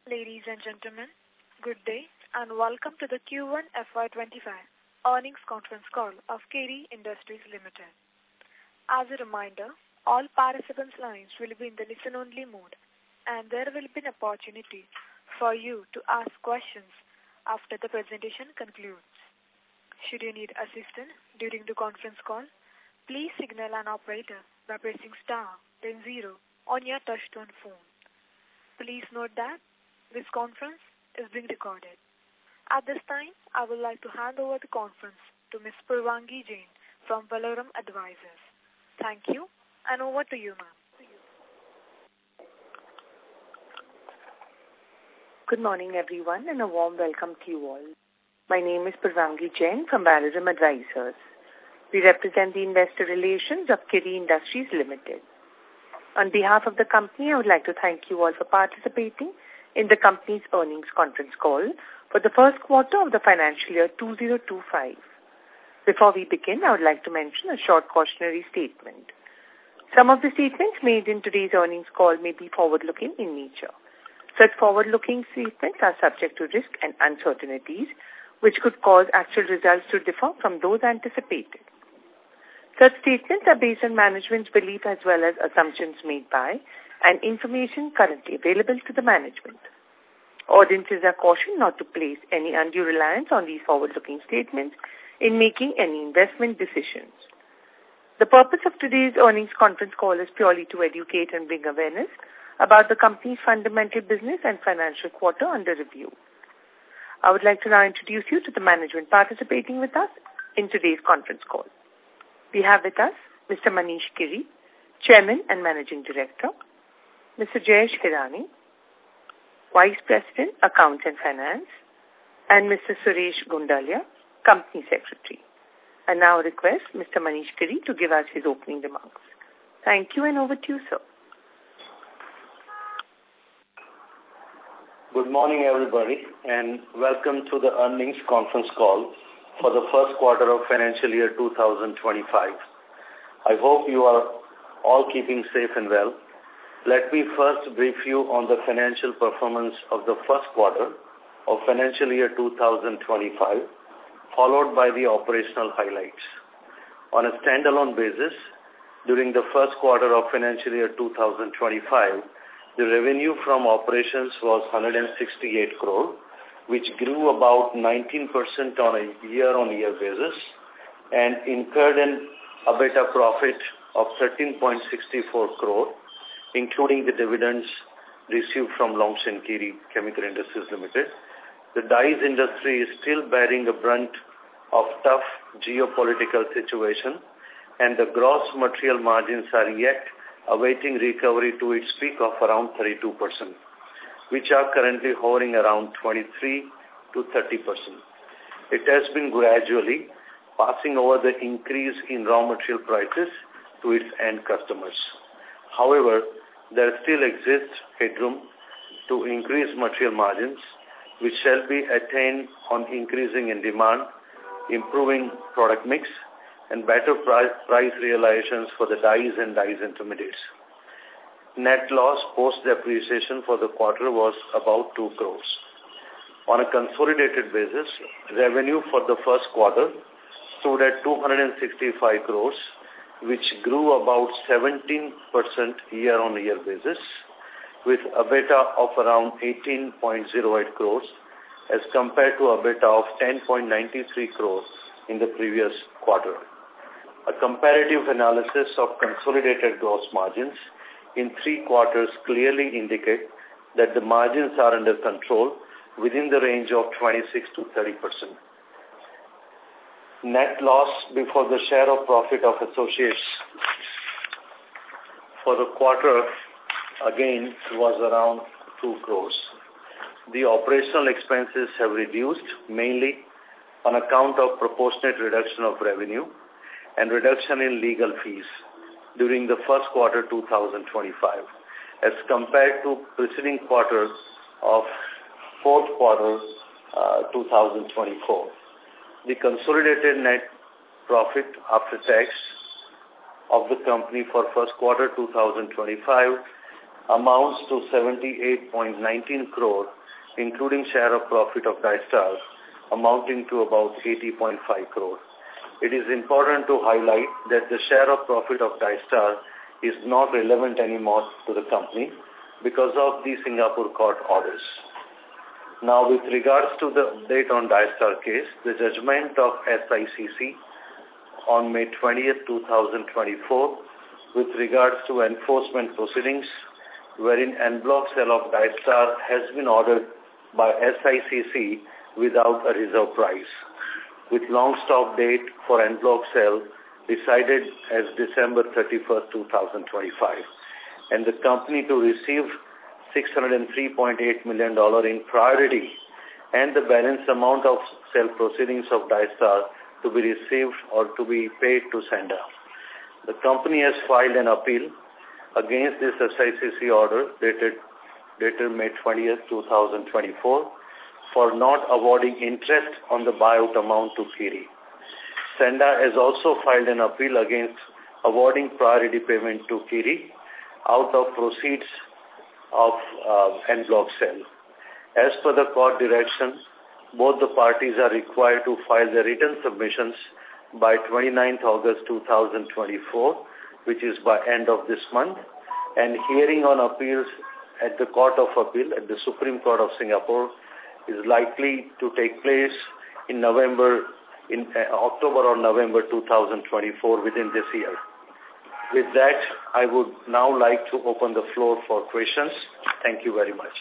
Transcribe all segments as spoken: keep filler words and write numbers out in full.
Ladies and gentlemen, good day and welcome to the Q one F Y twenty-five earnings conference call of K D Industries Limited. As a reminder, all participants' lines will be in the listen-only mode and there will be an opportunity for you to ask questions after the presentation concludes. Should you need assistance during the conference call, please signal an operator by pressing star then zero on your touchtone phone. Please note that this conference is being recorded. At this time, I would like to hand over the conference to Miz Purvangi Jain from Valorem Advisors. Thank you, and over to you, ma'am. Good morning, everyone, and a warm welcome to you all. My name is Purvangi Jain from Valorem Advisors. We represent the investor relations of K D Industries Limited. On behalf of the company, I would like to thank you all for participating in the company's earnings conference call for the first quarter of the financial year two thousand twenty-five. Before we begin, I would like to mention a short cautionary statement. Some of the statements made in today's earnings call may be forward-looking in nature. Such forward-looking statements are subject to risk and uncertainties, which could cause actual results to differ from those anticipated. Such statements are based on management's belief as well as assumptions made by and information currently available to the management. Audiences are cautioned not to place any undue reliance on these forward-looking statements in making any investment decisions. The purpose of today's earnings conference call is purely to educate and bring awareness about the company's fundamental business and financial quarter under review. I would like to now introduce you to the management participating with us in today's conference call. We have with us Mister Manish Giri, Chairman and Managing Director, Mister Jayesh Hirani, Vice President, Accounts and Finance, and Mister Suresh Gundalia, Company Secretary. I now request Mister Manish Giri to give us his opening remarks. Thank you, and over to you, sir. Good morning, everybody, and welcome to the earnings conference call for the first quarter of financial year two thousand twenty-five. I hope you are all keeping safe and well. Let me first brief you on the financial performance of the first quarter of financial year two thousand twenty-five, followed by the operational highlights. On a standalone basis, during the first quarter of financial year two thousand twenty-five, the revenue from operations was one hundred sixty-eight crore, which grew about nineteen percent on a year-on-year basis and incurred an EBITDA profit of thirteen point six four crore, including the dividends received from Longshan Kiri Chemical Industries Limited. The dyes industry is still bearing the brunt of tough geopolitical situation, and the gross material margins are yet awaiting recovery to its peak of around thirty-two percent, which are currently hovering around twenty-three to thirty percent. It has been gradually passing over the increase in raw material prices to its end customers. However, there still exists headroom to increase material margins, which shall be attained on increasing in demand, improving product mix, and better price, price realizations for the dyes and dyes intermediates. Net loss post-depreciation for the quarter was about two crores. On a consolidated basis, revenue for the first quarter stood at two hundred sixty-five crores, which grew about seventeen percent year-on-year basis, with EBITDA of around eighteen point zero eight crores as compared to EBITDA of ten point nine three crores in the previous quarter. A comparative analysis of consolidated gross margins in three quarters clearly indicate that the margins are under control within the range of twenty-six to thirty percent. Net loss before the share of profit of associates for the quarter again was around two crores. The operational expenses have reduced mainly on account of proportionate reduction of revenue and reduction in legal fees during the first quarter two thousand twenty-five as compared to preceding quarters of fourth quarter uh, two thousand twenty-four. The consolidated net profit after tax of the company for first quarter two thousand twenty-five amounts to seventy-eight point one nine crore, including share of profit of Dystar, amounting to about eighty point five crore. It is important to highlight that the share of profit of Dystar is not relevant anymore to the company because of the Singapore court orders. Now, with regards to the update on Dystar case, the judgment of S I C C on May twentieth, twenty twenty-four, with regards to enforcement proceedings, wherein en bloc sale of Dystar has been ordered by S I C C without a reserve price, with long stop date for en bloc sale decided as December thirty-first, twenty twenty-five, and the company to receive six hundred three point eight million dollars in priority and the balance amount of sale proceedings of Dystar to be received or to be paid to sender. The company has filed an appeal against this S I C C order dated, dated May twentieth, twenty twenty-four for not awarding interest on the buyout amount to Kiri. Senda has also filed an appeal against awarding priority payment to Kiri out of proceeds of uh, en bloc sale. As per the court direction, both the parties are required to file their written submissions by twenty-ninth August twenty twenty-four, which is by end of this month, and hearing on appeals at the Court of Appeal at the Supreme Court of Singapore is likely to take place in November, in uh, October or November twenty twenty-four within this year. With that, I would now like to open the floor for questions. Thank you very much.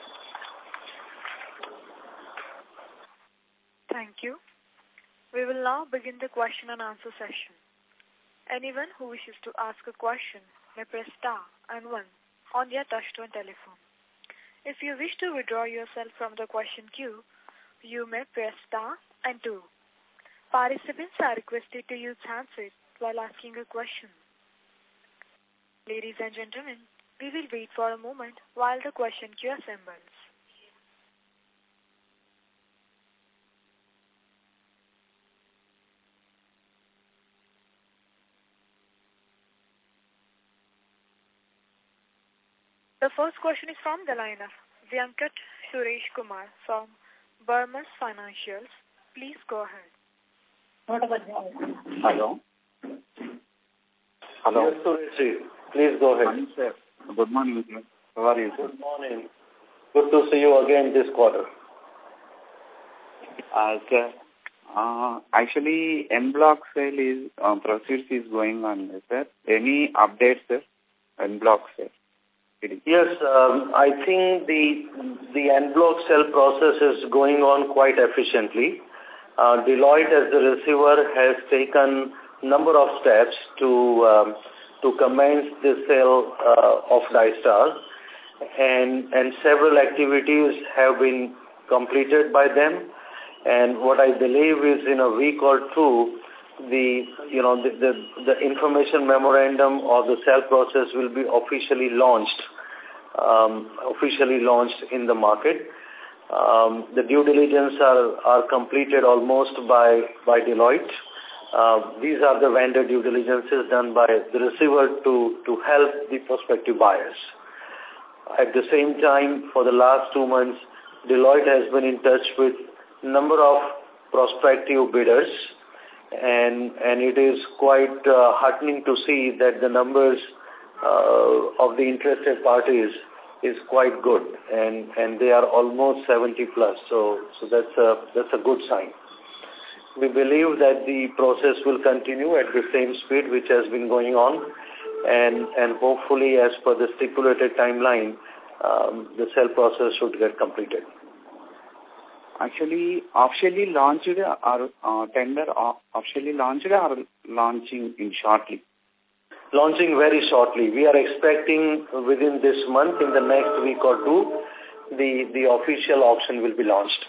Thank you. We will now begin the question and answer session. Anyone who wishes to ask a question may press star and one on their touch-tone telephone. If you wish to withdraw yourself from the question queue, you may press star and two. Participants are requested to use handset while asking a question. Ladies and gentlemen, we will wait for a moment while the question queue assembles. The first question is from the line of Venkat Suresh Kumar from Burmans Financials. Please go ahead. Hello. Hello. Yes, Suresh. Please go ahead. Good morning, sir. Good morning, sir. How are you, sir? Good morning. Good to see you again this quarter. Uh, sir, uh, actually, en bloc sale is, uh, proceeds is going on, sir. Any updates, sir? En bloc sale. Yes, um, I think the the en bloc sale process is going on quite efficiently. Uh, Deloitte, as the receiver, has taken number of steps to um, to commence the sale uh, of Dystar, and and several activities have been completed by them. And what I believe is in a week or two, the you know the the, the information memorandum or the sale process will be officially launched, um, officially launched in the market. Um, the due diligence are are completed almost by by Deloitte. Uh, these are the vendor due diligences done by the receiver to to help the prospective buyers. At the same time, for the last two months, Deloitte has been in touch with number of prospective bidders, and and it is quite uh, heartening to see that the numbers uh, of the interested parties is quite good, and and they are almost seventy plus. So so that's a that's a good sign. We believe that the process will continue at the same speed which has been going on, and and hopefully, as per the stipulated timeline, um, the sale process should get completed. Actually, officially launched or uh, tender officially launched or launching in shortly? Launching very shortly. We are expecting within this month, in the next week or two, the, the official auction will be launched.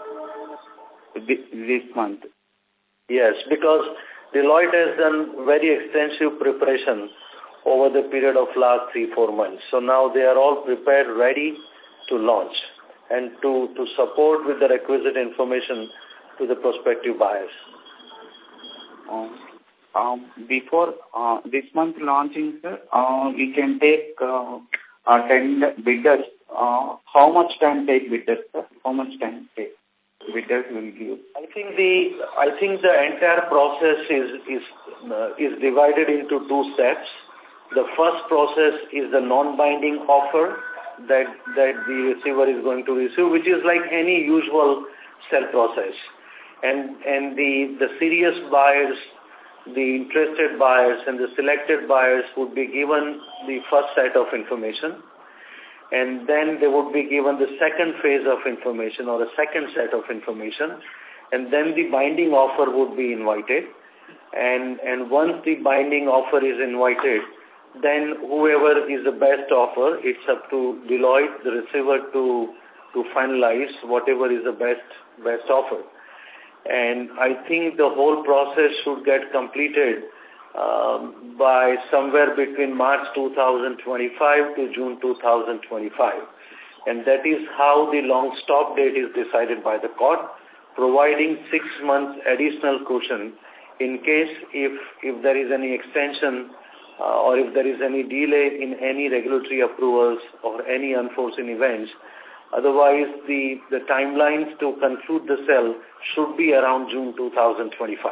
This month? Yes, because Deloitte has done very extensive preparation over the period of last three, four months. So now they are all prepared, ready to launch and to, to support with the requisite information to the prospective buyers. Um, um, before uh, this month launching, sir, uh, we can take uh, uh, tender bidders, uh, how much time take bidders, sir? How much time take bidders will give? I think the I think the entire process is is uh, is divided into two steps. The first process is the non-binding offer that that the receiver is going to receive, which is like any usual sell process, and and the the serious buyers, the interested buyers, and the selected buyers would be given the first set of information, and then they would be given the second phase of information or a second set of information, and then the binding offer would be invited, and and once the binding offer is invited, then whoever is the best offer, it's up to Deloitte, the receiver, to to finalize whatever is the best best offer. And I think the whole process should get completed um, by somewhere between March two thousand twenty-five to June two thousand twenty-five. And that is how the long stop date is decided by the court, providing six months additional cushion in case if, if there is any extension uh, or if there is any delay in any regulatory approvals or any unforeseen events. Otherwise, the, the timelines to conclude the sale should be around June two thousand twenty-five.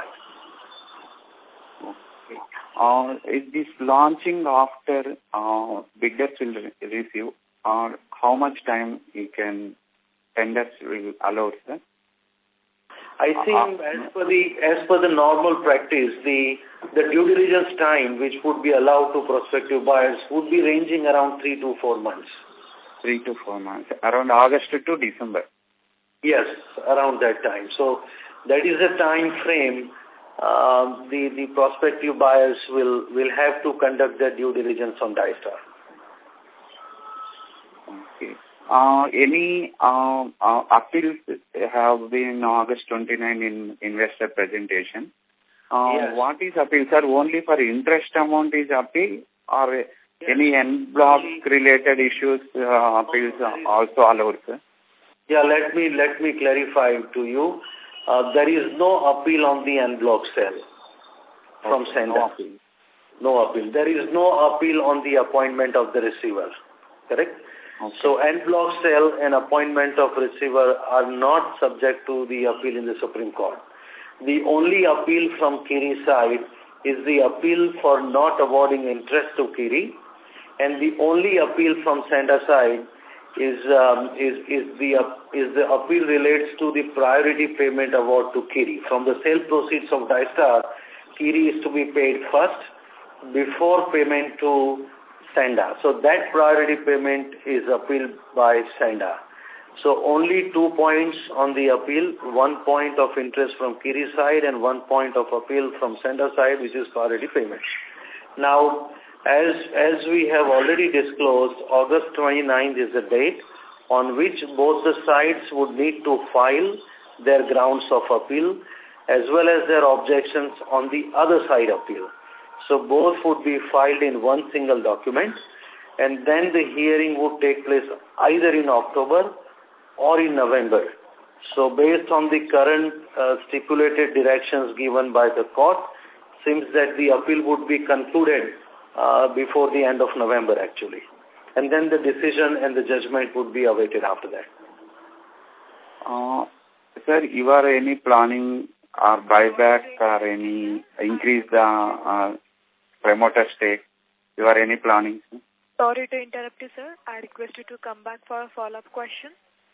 Okay. Uh, is this launching after uh, bidders will re receive, or how much time you can tenders will allow, sir? I think uh, as per the as per the normal practice, the the due diligence time which would be allowed to prospective buyers would be ranging around three to four months. Three to four months, around August to December. Yes, around that time. So that is the time frame uh, the the prospective buyers will will have to conduct their due diligence on Dystar. Okay. Uh, any uh, uh, appeals have been August twenty-ninth in investor presentation. Uh, yes. What is appeal, sir? Only for interest amount is appeal, or yes. any en bloc related issues uh, appeals no, also allowed, sir? Yeah, let me let me clarify to you. Uh, there is no appeal on the en bloc sale from okay, sender. No appeal. No appeal. There is no appeal on the appointment of the receiver. Correct? Okay. So en bloc sale and appointment of receiver are not subject to the appeal in the Supreme Court. The only appeal from Kiri side is the appeal for not awarding interest to Kiri, and the only appeal from sender side is um, is is the uh, is the appeal relates to the priority payment award to Kiri. From the sale proceeds of Dystar, Kiri is to be paid first before payment to Senda. So that priority payment is appealed by Senda. So only two points on the appeal, one point of interest from Kiri side and one point of appeal from Senda side, which is priority payment. Now, as as we have already disclosed, August twenty-ninth is the date on which both the sides would need to file their grounds of appeal as well as their objections on the other side appeal. So both would be filed in one single document, and then the hearing would take place either in October or in November. So based on the current uh, stipulated directions given by the court, seems that the appeal would be concluded uh, before the end of November actually. And then the decision and the judgment would be awaited after that. Uh, sir, you are any planning or buyback or any increase the uh, promoter stake? You are any planning? Sir? Sorry to interrupt you, sir. I request you to come back for a follow-up question.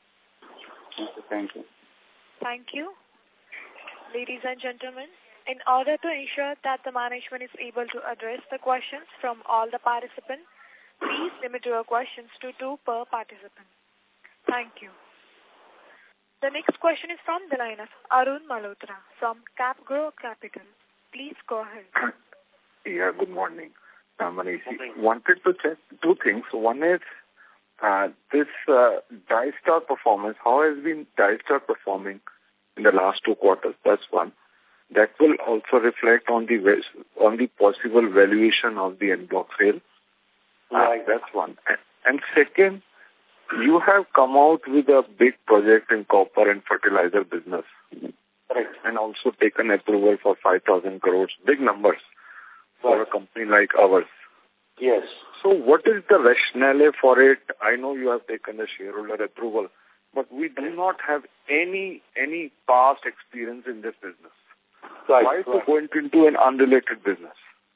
Okay, thank you. Thank you. Ladies and gentlemen, in order to ensure that the management is able to address the questions from all the participants, please limit your questions to two per participant. Thank you. The next question is from the line of Arun Malhotra from CapGrow Capital. Please go ahead. Yeah, good morning. Uh, Manish, wanted to check two things. One is uh, this uh, Dystar performance. How has been Dystar performing in the last two quarters? That's one. That will also reflect on the on the possible valuation of the en bloc sale. Right. Uh, that's one. And, and second, you have come out with a big project in copper and fertilizer business. Right. And also taken approval for five thousand crores, big numbers for right. a company like ours. Yes. So what is the rationale for it? I know you have taken the shareholder approval, but we do not have any any past experience in this business. Right. Why to right. go into an unrelated business?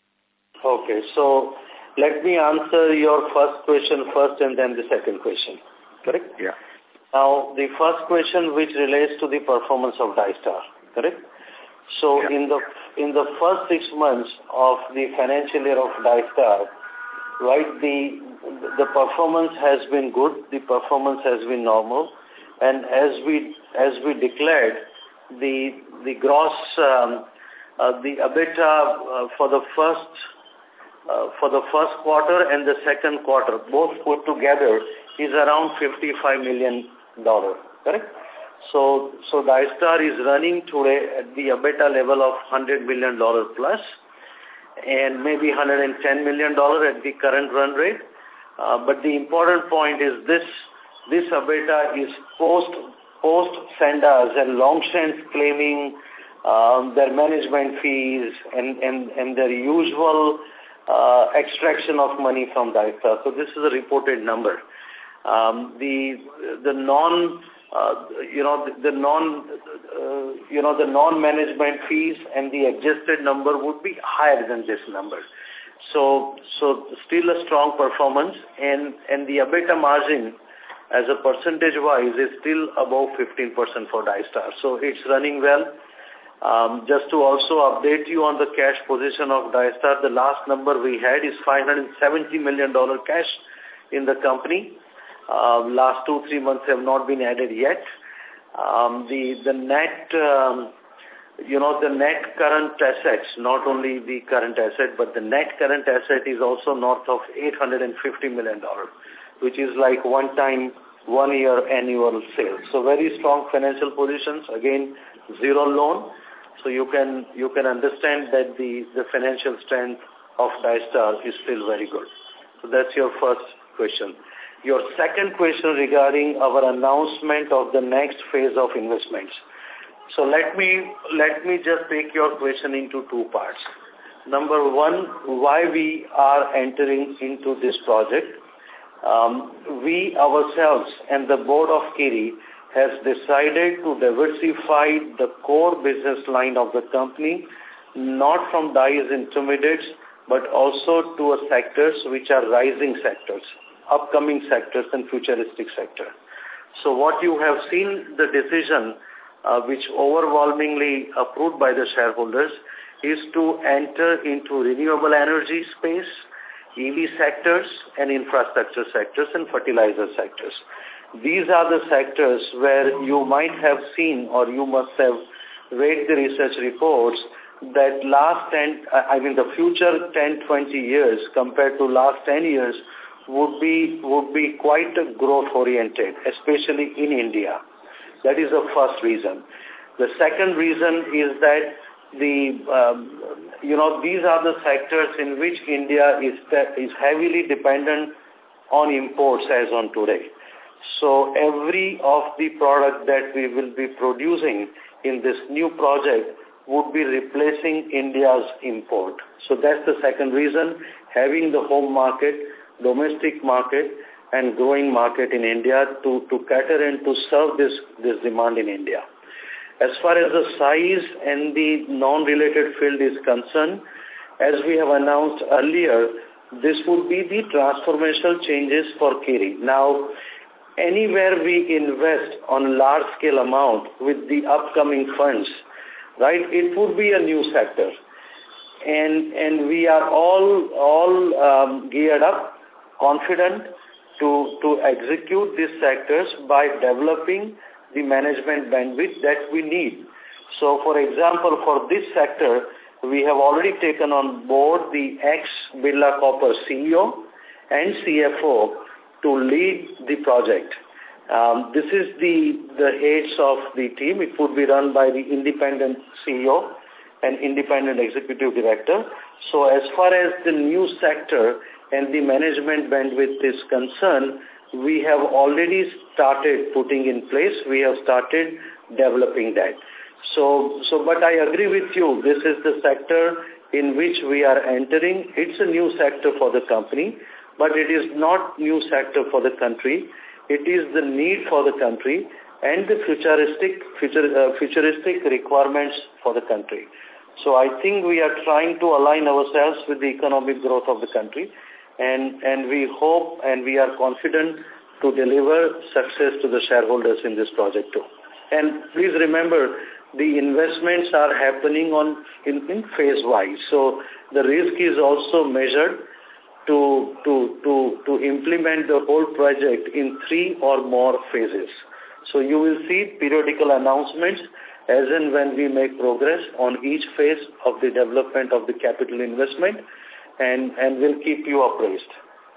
Okay, so let me answer your first question first and then the second question. Correct? Yeah. Now, the first question which relates to the performance of Dystar. Correct? So yeah. in the in the first six months of the financial year of Dystar, right, the the performance has been good, the performance has been normal, and as we as we declared, the the gross um, uh, the EBITDA uh, for the first uh, for the first quarter and the second quarter both put together is around fifty-five million dollars. Correct? So so Dystar is running today at the EBITDA level of one hundred million dollars plus, and maybe one hundred ten million dollars at the current run rate. Uh, but the important point is this this EBITDA is post post Sandoz and Longshanks claiming um, their management fees and, and, and their usual uh, extraction of money from Dystar. So this is a reported number. Um, the the non uh, you know the, the non uh, you know the non management fees and the adjusted number would be higher than this number. So so still a strong performance, and and the EBITDA margin as a percentage wise is still above fifteen percent for Dystar. So it's running well. Um, just to also update you on the cash position of Dystar, the last number we had is five hundred seventy million dollars cash in the company. Uh, last two, three months have not been added yet. Um, the, the net, um, you know, the net current assets, not only the current asset, but the net current asset is also north of eight hundred fifty million dollars, which is like one time, one year annual sales. So very strong financial positions, again, zero loan. So you can, you can understand that the, the financial strength of Dystar is still very good. So that's your first question. Your second question regarding our announcement of the next phase of investments. So let me let me just take your question into two parts. Number one, why we are entering into this project. Um, we ourselves and the board of Kiri has decided to diversify the core business line of the company, not from dyes intermediates, but also to a sectors which are rising sectors, upcoming sectors and futuristic sector. So what you have seen, the decision uh, which overwhelmingly approved by the shareholders is to enter into renewable energy space, E V sectors and infrastructure sectors and fertilizer sectors. These are the sectors where you might have seen or you must have read the research reports that last ten, I mean the future ten, twenty years compared to last ten years would be would be quite growth oriented, especially in India. That is the first reason. The second reason is that the um, you know these are the sectors in which India is is heavily dependent on imports as on today. So every of the product that we will be producing in this new project would be replacing India's import. So that's the second reason, having the home market, domestic market and growing market in India to, to cater and to serve this, this demand in India. As far as the size and the non-related field is concerned, as we have announced earlier, this would be the transformational changes for Kiri. Now, anywhere we invest on large scale amount with the upcoming funds, right, it would be a new sector. And, and we are all, all um, geared up, confident to, to execute these sectors by developing the management bandwidth that we need. So, for example, for this sector, we have already taken on board the ex-Birla Copper C E O and C F O to lead the project. Um, this is the, the heads of the team. It would be run by the independent C E O and independent executive director. So as far as the new sector and the management bandwidth is concerned, we have already started putting in place. We have started developing that. So, so, but I agree with you. This is the sector in which we are entering. It's a new sector for the company, but it is not new sector for the country. It is the need for the country and the futuristic, future, uh, futuristic requirements for the country. So I think we are trying to align ourselves with the economic growth of the country, and, and we hope and we are confident to deliver success to the shareholders in this project too. And please remember, the investments are happening on in, in phase-wise. So the risk is also measured to, to, to, to implement the whole project in three or more phases. So you will see periodical announcements as and when we make progress on each phase of the development of the capital investment, and, and we'll keep you appraised.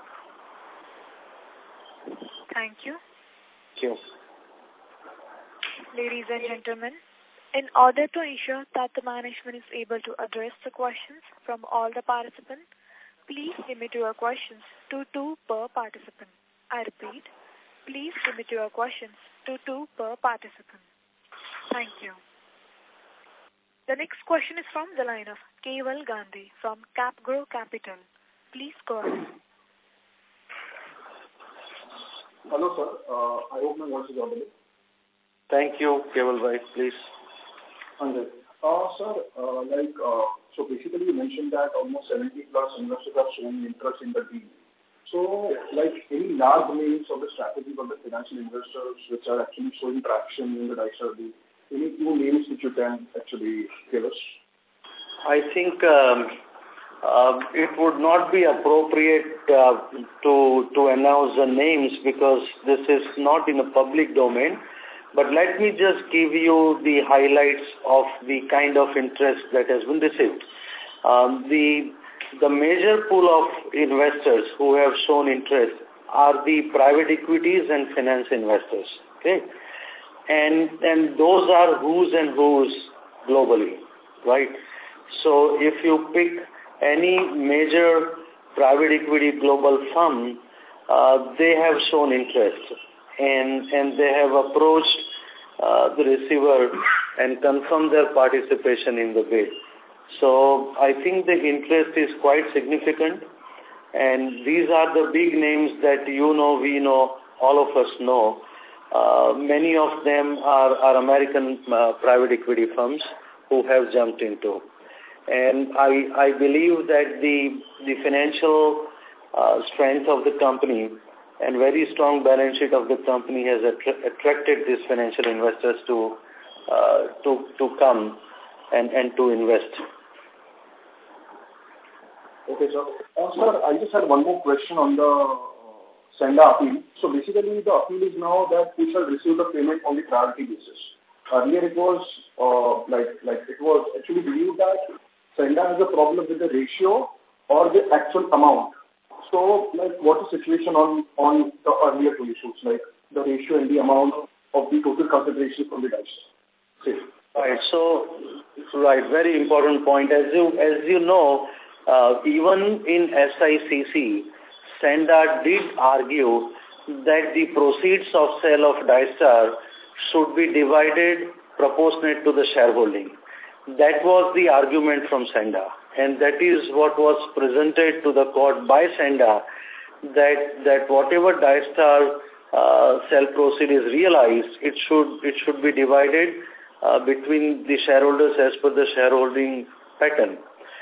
Thank you. Thank you. Ladies and gentlemen, in order to ensure that the management is able to address the questions from all the participants, please limit your questions to two per participant. I repeat, please limit your questions to two per participant. Thank you. The next question is from the line of Keval Gandhi from CapGrow Capital. Please go ahead. Hello, sir. Uh, I hope my voice is audible. Thank you, Keval Bhai, please. Hundred. Uh, sir, uh, like, uh, so basically you mentioned that almost seventy plus investors have shown interest in the deal. So, like, any large names of the strategy of the financial investors which are actually showing traction in the Dystar deal? Any two names which you can actually give us? I think um, uh, it would not be appropriate uh, to to announce the names because this is not in a public domain. But let me just give you the highlights of the kind of interest that has been received. Um, the the major pool of investors who have shown interest are the private equities and finance investors. Okay, and and those are who's and who's globally, right? So if you pick any major private equity global fund, uh, they have shown interest. And, and they have approached uh, the receiver and confirmed their participation in the bid. So I think the interest is quite significant. And these are the big names that you know, we know, all of us know. Uh, many of them are, are American uh, private equity firms who have jumped into. And I, I believe that the, the financial uh, strength of the company and very strong balance sheet of the company has attra attracted these financial investors to uh, to to come and and to invest. Okay, sir. Uh, sir, I just had one more question on the uh, Senda appeal. So basically, the appeal is now that we shall receive the payment on the priority basis. Earlier, it was uh, like like it was actually believed that Senda has a problem with the ratio or the actual amount. So, like, what is the situation on, on the earlier two issues, like the ratio and the amount of the total consideration from the Dystar? Right. So, right, very important point. As you as you know, uh, even in S I C C, Senda did argue that the proceeds of sale of Dystar should be divided proportionate to the shareholding. That was the argument from Senda. And that is what was presented to the court by Senda, that that whatever Dystar uh, sale proceed is realized, it should it should be divided uh, between the shareholders as per the shareholding pattern.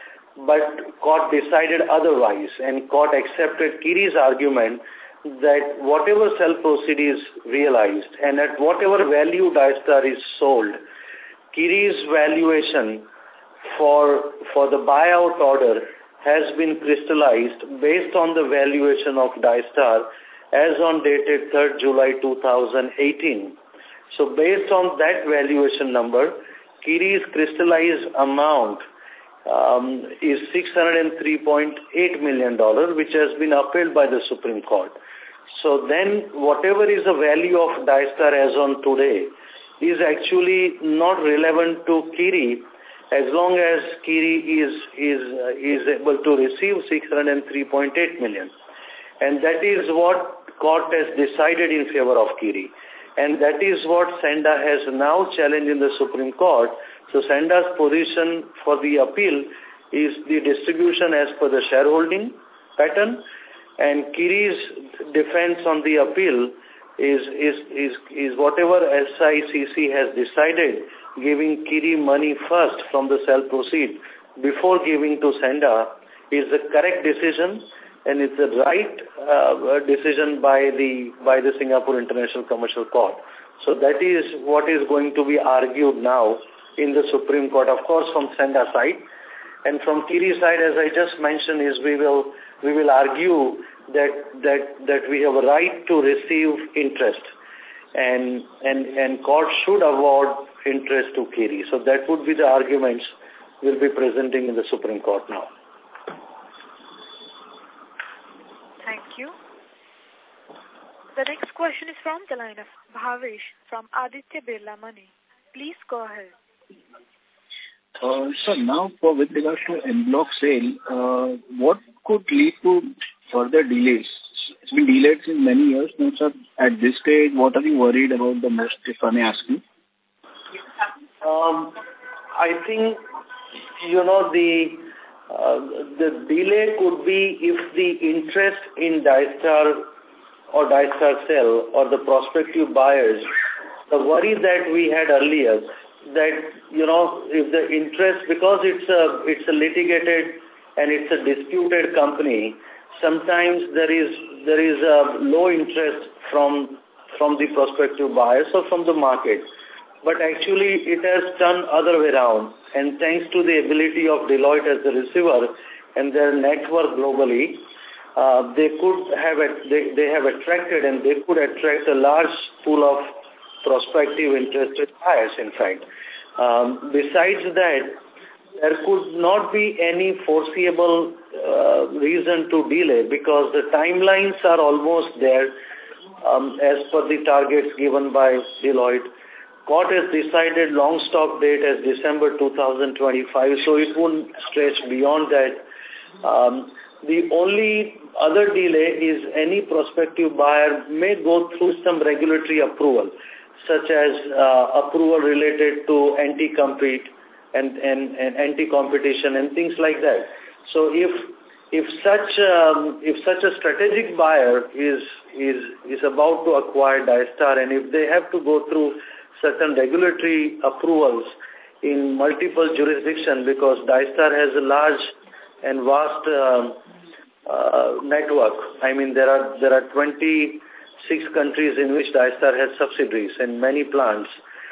But court decided otherwise, and court accepted Kiri's argument that whatever sale proceed is realized, and at whatever value Dystar is sold, Kiri's valuation for for the buyout order has been crystallized based on the valuation of Dystar as on dated third July two thousand eighteen. So based on that valuation number, Kiri's crystallized amount um, is six hundred three point eight million dollars, which has been upheld by the Supreme Court. So then whatever is the value of Dystar as on today is actually not relevant to Kiri, as long as Kiri is is uh, is able to receive six hundred three point eight million. And that is what court has decided in favor of Kiri. And that is what Senda has now challenged in the Supreme Court. So Senda's position for the appeal is the distribution as per the shareholding pattern, and Kiri's defense on the appeal is is is, is whatever S I C C has decided, giving Kiri money first from the sale proceed before giving to Senda, is the correct decision, and it's the right uh, decision by the by the Singapore International Commercial Court. So that is what is going to be argued now in the Supreme Court, of course, from Senda side. And from Kiri side, as I just mentioned, is we will we will argue that that that we have a right to receive interest, and and and court should award interest to Kiri. So that would be the arguments we'll be presenting in the Supreme Court now. Thank you. The next question is from the line of Bhavesh from Aditya Birla Money. Please go ahead. Uh, so now, for with regards to en bloc sale, uh, what could lead to further delays? It's been delayed since many years now, sir. At this stage, what are you worried about the most, if I may ask you? Um, I think, you know, the uh, the delay could be if the interest in Dystar or Dystar sale or the prospective buyers, the worry that we had earlier, that, you know, if the interest, because it's a, it's a litigated and it's a disputed company, sometimes there is, there is a low interest from, from the prospective buyers or from the market. But actually it has turned other way around. And thanks to the ability of Deloitte as the receiver and their network globally, uh, they could have, a, they, they have attracted and they could attract a large pool of prospective interested buyers, in fact. Um, besides that, there could not be any foreseeable uh, reason to delay because the timelines are almost there um, as per the targets given by Deloitte. Court has decided long stop date as December two thousand twenty-five, so it won't stretch beyond that. Um, the only other delay is any prospective buyer may go through some regulatory approval, such as uh, approval related to anti-compete and, and, and anti-competition and things like that. So if if such um, if such a strategic buyer is is is about to acquire Dystar, and if they have to go through certain regulatory approvals in multiple jurisdictions, because Dystar has a large and vast uh, uh, network. I mean, there are there are twenty-six countries in which Dystar has subsidiaries and many plants.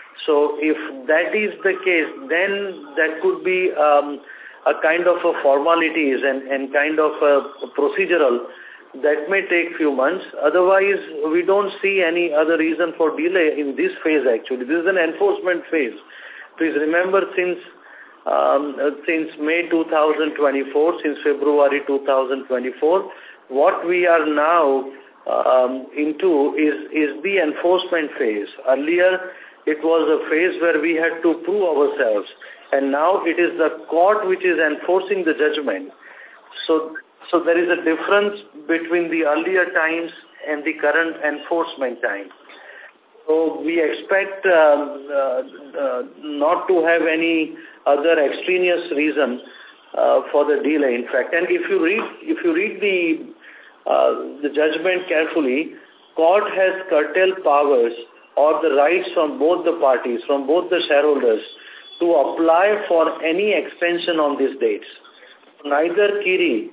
So if that is the case, then that could be um, a kind of a formalities and, and kind of a procedural that may take few months. Otherwise, we don't see any other reason for delay in this phase actually. This is an enforcement phase. Please remember, since um, since May two thousand twenty-four, since February two thousand twenty-four, what we are now um, into is, is the enforcement phase. Earlier, it was a phase where we had to prove ourselves, and now it is the court which is enforcing the judgment. So, so there is a difference between the earlier times and the current enforcement time. So we expect uh, uh, uh, not to have any other extraneous reason uh, for the delay, in fact. And if you read, if you read the uh, the judgment carefully, court has curtailed powers or the rights from both the parties, from both the shareholders, to apply for any extension on these dates. Neither Kiri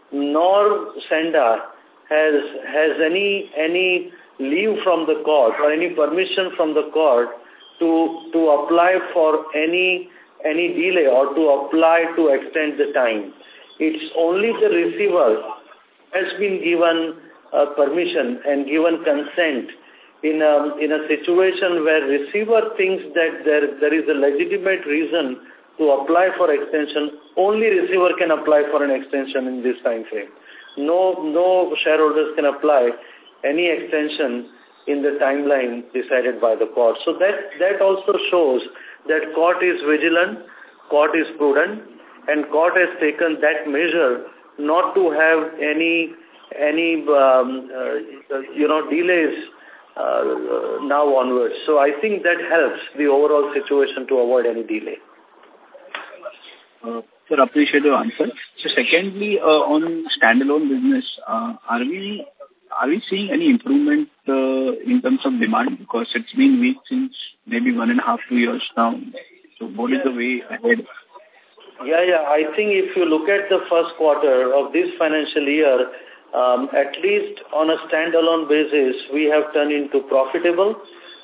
nor Senda has has any any leave from the court or any permission from the court to to apply for any any delay or to apply to extend the time. It's only the receiver has been given uh, permission and given consent in a, in a situation where receiver thinks that there, there is a legitimate reason to apply for extension. Only receiver can apply for an extension in this time frame. No, no shareholders can apply any extension in the timeline decided by the court. So that, that also shows that court is vigilant, court is prudent, and court has taken that measure not to have any, any um, uh, you know, delays uh, now onwards. So I think that helps the overall situation to avoid any delay. Uh, Sir, appreciate your answer. So secondly, uh, on standalone business, uh, are we are we seeing any improvement uh, in terms of demand? Because it's been weak since maybe one and a half, two years now. So what yeah. is the way ahead? Yeah, yeah. I think if you look at the first quarter of this financial year, um, at least on a standalone basis, we have turned into profitable.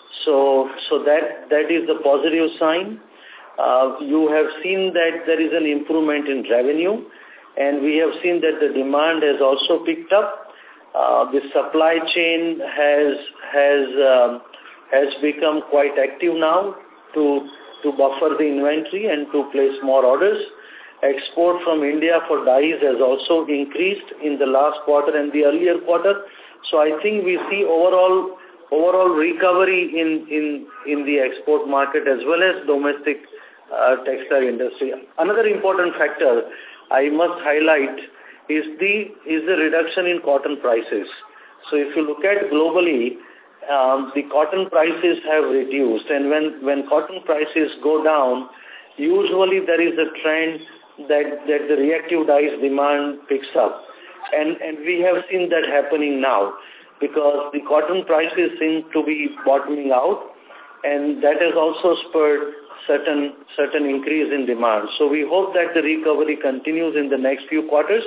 So, so that that is the positive sign. Uh, you have seen that there is an improvement in revenue, and we have seen that the demand has also picked up. Uh, the supply chain has has um, has become quite active now to to buffer the inventory and to place more orders. Export from India for dyes has also increased in the last quarter and the earlier quarter. So I think we see overall overall recovery in in in the export market as well as domestic uh, textile industry. Another important factor I must highlight is the is the reduction in cotton prices. So if you look at globally, um, the cotton prices have reduced, and when when cotton prices go down, usually there is a trend that that the reactive dyes demand picks up, and and we have seen that happening now because the cotton prices seem to be bottoming out, and that has also spurred certain certain increase in demand. So we hope that the recovery continues in the next few quarters.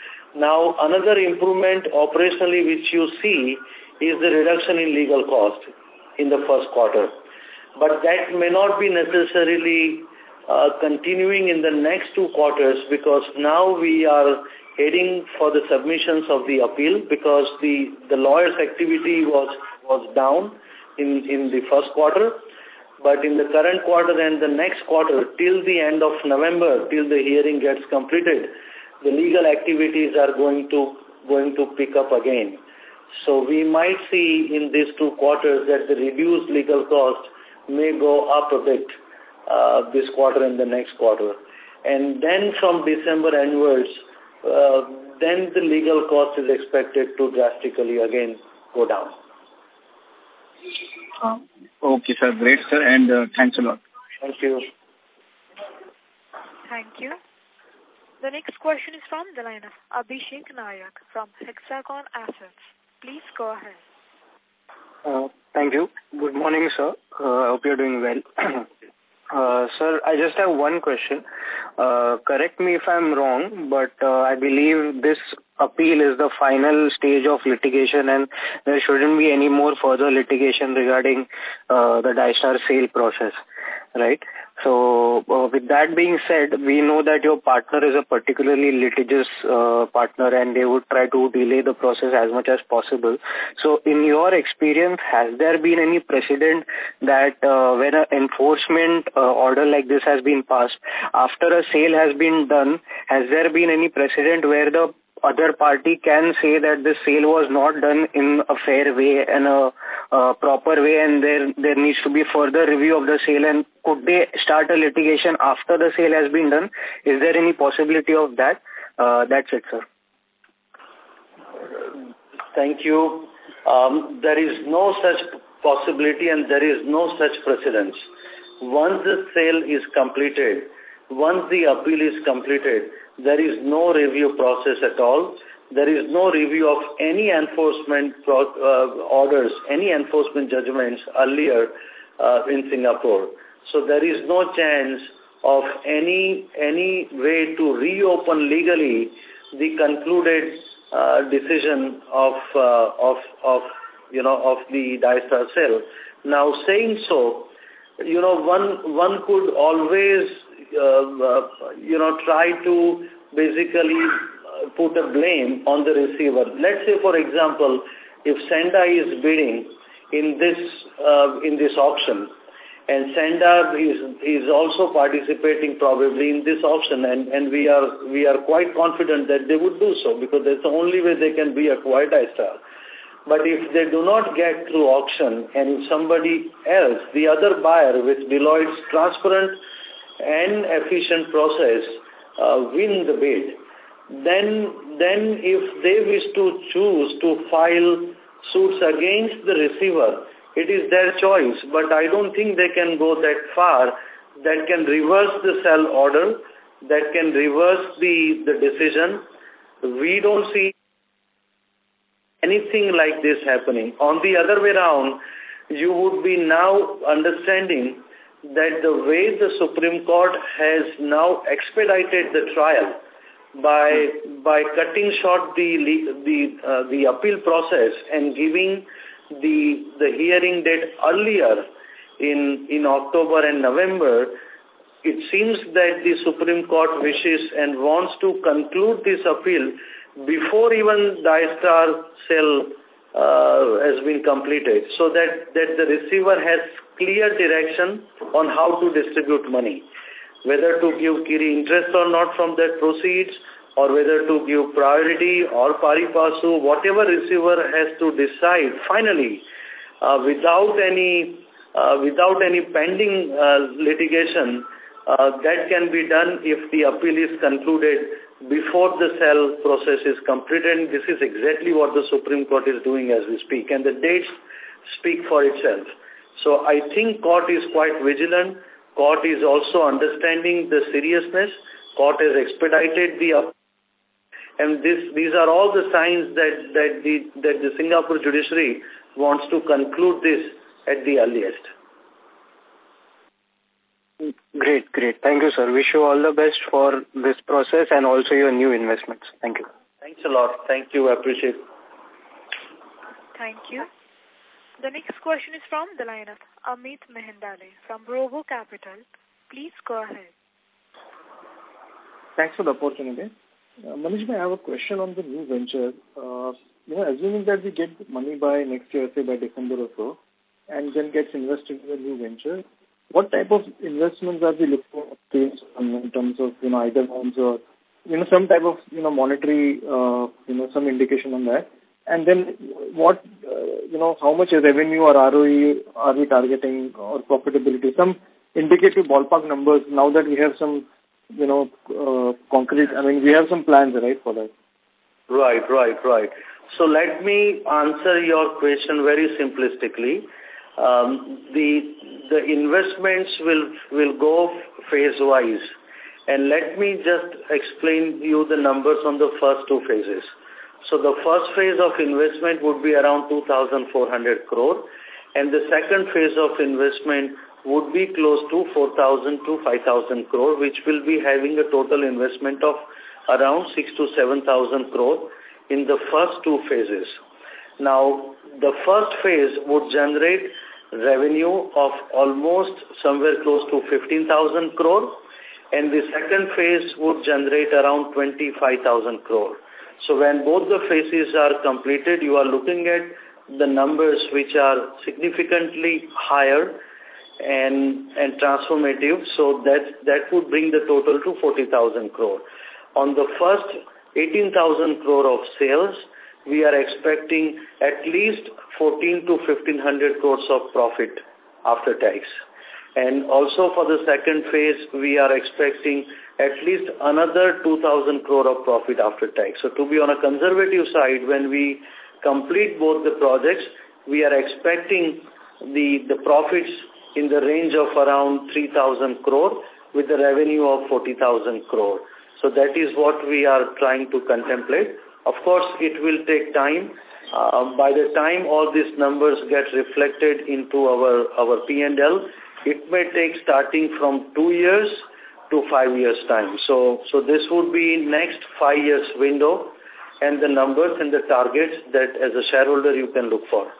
Now, another improvement operationally which you see is the reduction in legal cost in the first quarter. But that may not be necessarily uh, continuing in the next two quarters because now we are heading for the submissions of the appeal because the, the lawyers' activity was, was down in, in the first quarter. But in the current quarter and the next quarter, till the end of November, till the hearing gets completed, the legal activities are going to going to pick up again. So we might see in these two quarters that the reduced legal cost may go up a bit uh, this quarter and the next quarter. And then from December onwards, uh, then the legal cost is expected to drastically again go down. Uh, okay, sir. Great, sir. And uh, thanks a lot. Thank you. Thank you. The next question is from the line of Abhishek Nayak from Hexagon Assets. Please go ahead. Uh, thank you. Good morning, sir. Uh, I hope you're doing well. uh, sir, I just have one question. Uh, correct me if I'm wrong, but uh, I believe this appeal is the final stage of litigation and there shouldn't be any more further litigation regarding uh, the Dystar sale process, right? So, uh, with that being said, we know that your partner is a particularly litigious uh, partner and they would try to delay the process as much as possible. So, in your experience, has there been any precedent that uh, when an enforcement uh, order like this has been passed, after a sale has been done, has there been any precedent where the other party can say that the sale was not done in a fair way and a, a proper way and there there needs to be further review of the sale, and could they start a litigation after the sale has been done? Is there any possibility of that? Uh, that's it, sir. Thank you. Um, there is no such possibility and there is no such precedence. Once the sale is completed, once the appeal is completed, there is no review process at all. There is no review of any enforcement pro uh, orders, any enforcement judgments earlier uh, in Singapore. So there is no chance of any any way to reopen legally the concluded uh, decision of uh, of of you know of the Dystar sale. Now, saying so, you know, one one could always uh, uh, you know try to basically put a blame on the receiver. Let's say, for example, if Senda is bidding in this uh, in this auction, and Senda is is also participating probably in this auction, and and we are we are quite confident that they would do so because that's the only way they can be acquired Dystar. But if they do not get through auction, and if somebody else, the other buyer with Deloitte's transparent and efficient process, uh, win the bid, then then if they wish to choose to file suits against the receiver, it is their choice. But I don't think they can go that far that can reverse the sale order that can reverse the, the decision. We don't see anything like this happening. On the other way around, you would be now understanding that the way the Supreme Court has now expedited the trial by by cutting short the the uh, the appeal process and giving the the hearing date earlier in in October and November, it seems that the Supreme Court wishes and wants to conclude this appeal before even Dystar sale uh, has been completed, so that, that the receiver has clear direction on how to distribute money, whether to give Kiri interest or not from that proceeds, or whether to give priority or pari passu, whatever receiver has to decide finally, uh, without any uh, without any pending uh, litigation, uh, that can be done if the appeal is concluded before the sale process is completed. And this is exactly what the Supreme Court is doing as we speak, and the dates speak for itself. So I think court is quite vigilant. Court is also understanding the seriousness. Court has expedited the appeal. And this, these are all the signs that, that, the, that the Singapore judiciary wants to conclude this at the earliest. Great, great. Thank you, sir. Wish you all the best for this process and also your new investments. Thank you. Thanks a lot. Thank you. I appreciate it. Thank you. The next question is from the line of Amit Mehendale from Robo Capital. Please go ahead. Thanks for the opportunity. Uh, Manish, I have a question on the new venture. Uh, you know, assuming that we get money by next year, say by December or so, and then gets invested in the new venture, what type of investments are we looking for in terms of, you know, either loans or, you know, some type of, you know, monetary, uh, you know, some indication on that? And then what, uh, you know, how much revenue or R O E are we targeting or profitability? Some indicative ballpark numbers now that we have some, you know, uh, concrete, I mean, we have some plans, right, for that. Right, right, right. So let me answer your question very simplistically. Um, the the investments will will go phase-wise. And let me just explain you the numbers on the first two phases. So the first phase of investment would be around two thousand four hundred crore, and the second phase of investment would be close to four thousand to five thousand crore, which will be having a total investment of around six to seven thousand crore in the first two phases. Now, the first phase would generate revenue of almost somewhere close to fifteen thousand crore, and the second phase would generate around twenty-five thousand crore. So when both the phases are completed, you are looking at the numbers which are significantly higher and and transformative. So that that would bring the total to forty thousand crore. On the first eighteen thousand crore of sales, we are expecting at least fourteen to fifteen hundred crores of profit after tax. And also for the second phase, we are expecting at least another two thousand crore of profit after tax. So to be on a conservative side, when we complete both the projects, we are expecting the, the profits in the range of around three thousand crore with the revenue of forty thousand crore. So that is what we are trying to contemplate. Of course, it will take time. Uh, by the time all these numbers get reflected into our, our P and L, it may take starting from two years to five years time. So, so this would be next five years window and the numbers and the targets that as a shareholder you can look for.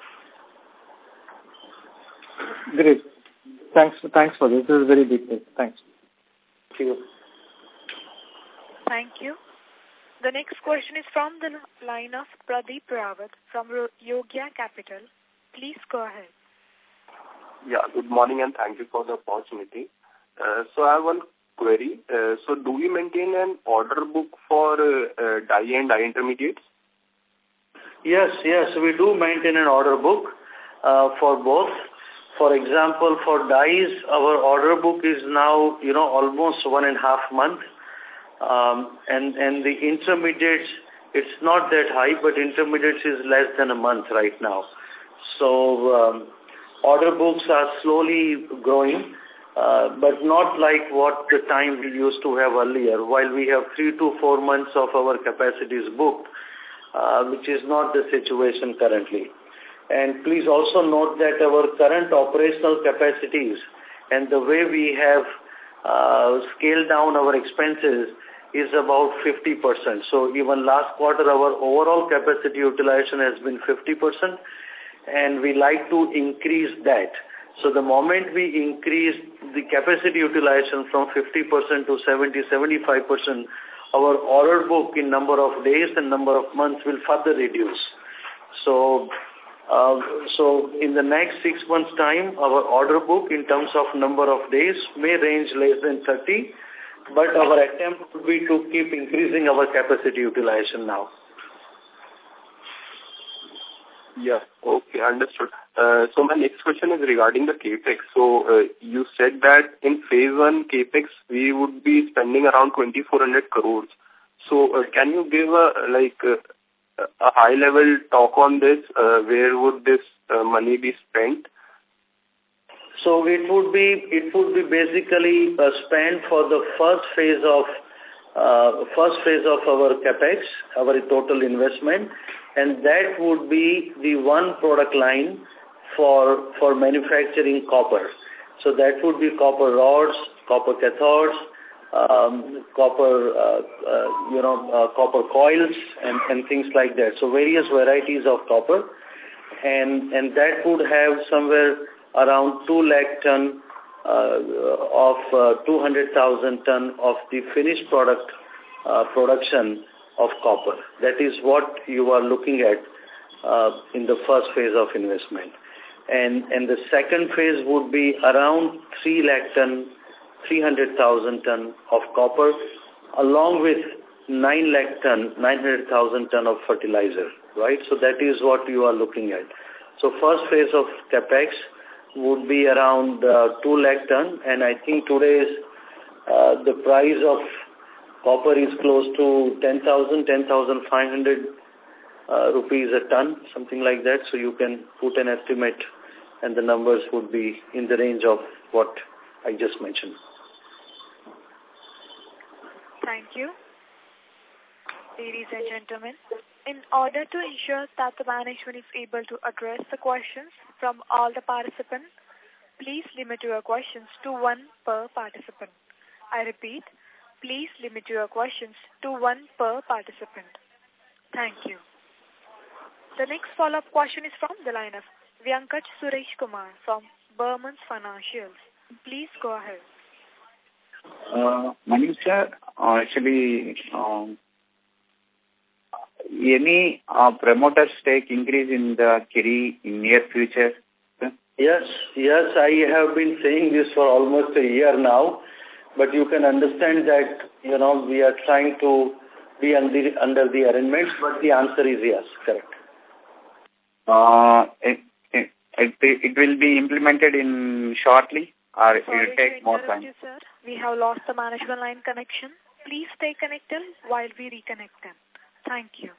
Great. Thanks, thanks for this. This is very big. Thanks. Thank you. Thank you. The next question is from the line of Pradeep Rawat from Yogya Capital. Please go ahead. Yeah, good morning and thank you for the opportunity. Uh, so I have one query. Uh, so do we maintain an order book for uh, uh, dye and dye intermediates? Yes, yes, we do maintain an order book uh, for both. For example, for dyes, our order book is now, you know, almost one and a half month. Um, and, and the intermediates, it's not that high, but intermediates is less than a month right now. So um, order books are slowly growing. uh, but not like what the time we used to have earlier. While we have three to four months of our capacities booked, uh, which is not the situation currently. And please also note that our current operational capacities and the way we have uh, scaled down our expenses is about fifty percent. So even last quarter, our overall capacity utilization has been fifty percent, and we like to increase that. So the moment we increase the capacity utilization from fifty percent to seventy, seventy-five percent, our order book in number of days and number of months will further reduce. So, uh, so in the next six months' time, our order book in terms of number of days may range less than thirty, but our attempt would be to keep increasing our capacity utilization now. Yeah, okay, understood. Uh, so my next question is regarding the CAPEX. So uh, you said that in phase one CAPEX, we would be spending around twenty-four hundred crores. So uh, can you give a, like, uh, a high-level talk on this? Uh, where would this uh, money be spent? So it would be it would be basically uh, spent for the first phase of uh, first phase of our capex, our total investment, and that would be the one product line for for manufacturing copper. So that would be copper rods, copper cathodes, um, copper uh, uh, you know uh, copper coils, and, and things like that. So various varieties of copper, and and that would have somewhere around two lakh ton uh, of uh, two hundred thousand ton of the finished product uh, production of copper. That is what you are looking at uh, in the first phase of investment. And, and the second phase would be around three lakh ton, three hundred thousand ton of copper, along with nine lakh ton, nine hundred thousand ton of fertilizer, right? So that is what you are looking at. So first phase of capex would be around uh, two lakh ton, and I think today's uh, the price of copper is close to ten thousand, ten thousand five hundred uh, rupees a ton, something like that. So you can put an estimate, and the numbers would be in the range of what I just mentioned. Thank you. Ladies and gentlemen, in order to ensure that the management is able to address the questions from all the participants, please limit your questions to one per participant. I repeat, please limit your questions to one per participant. Thank you. The next follow-up question is from the line of Vyankat Suresh Kumar from Berman's Financials. Please go ahead. Uh, Manish sir, uh, actually, um, any uh, promoter stake increase in the Kiri in near future? Sir? Yes, yes, I have been saying this for almost a year now, but you can understand that, you know, we are trying to be under, under the arrangements, but the answer is yes, correct. Uh, it, it, it, it will be implemented in shortly, or it will take more time? You, sir. We have lost the management line connection. Please stay connected while we reconnect them. Thank you.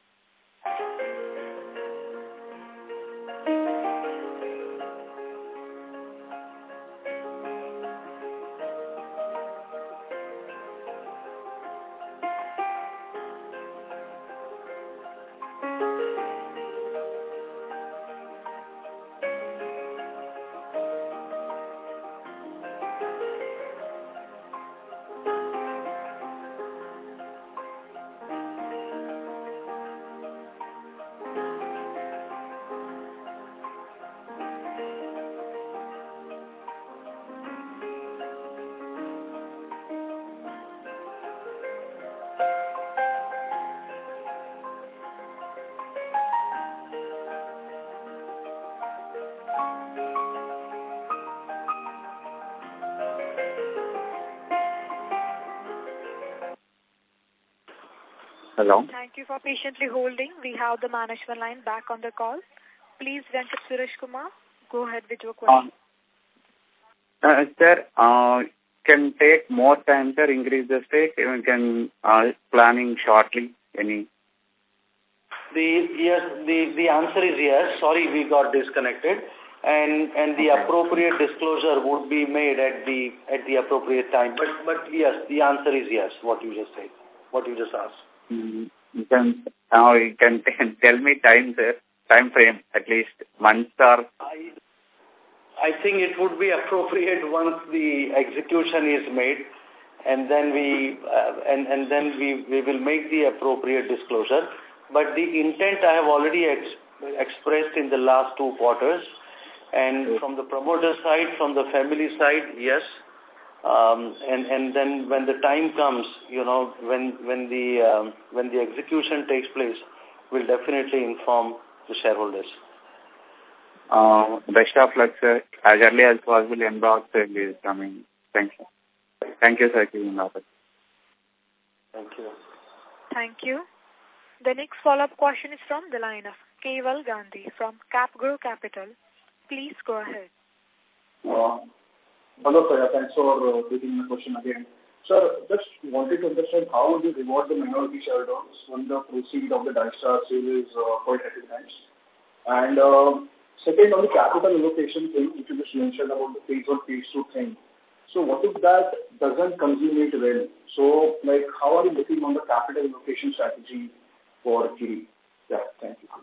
Hello. Thank you for patiently holding. We have the management line back on the call. Please, Venkat Suresh Kumar, go ahead with your question. Uh, uh, sir, uh, can take more time, sir, increase the stake? You can uh, planning shortly, any? The, yes, the, the answer is yes. Sorry, we got disconnected. and and the appropriate disclosure would be made at the at the appropriate time. But but yes, the answer is yes. What you just said, what you just asked. Mm, you can now you can tell me time sir, time frame at least months or. I, I think it would be appropriate once the execution is made, and then we uh, and and then we we will make the appropriate disclosure. But the intent I have already ex expressed in the last two quarters, and from the promoter side, from the family side, yes. Um, and and then when the time comes, you know, when when the um, when the execution takes place, we'll definitely inform the shareholders. Uh, best of luck, sir. As early as possible, en bloc sale is coming. Thank you. Thank you, sir. Thank you. Thank you. The next follow-up question is from the line of Keval Gandhi from CapGrow Capital. Please go ahead. Uh, hello, sir. Thanks for uh, taking my question again. Sir, just wanted to understand how would you reward the minority shareholders when the proceed of the Dystar sale is uh, quite recognized? And uh, second, on the capital allocation thing, which you just mentioned about the phase one, phase two thing. So what if that doesn't consummate well? So, like, how are you looking on the capital allocation strategy for Kiri? Yeah, thank you.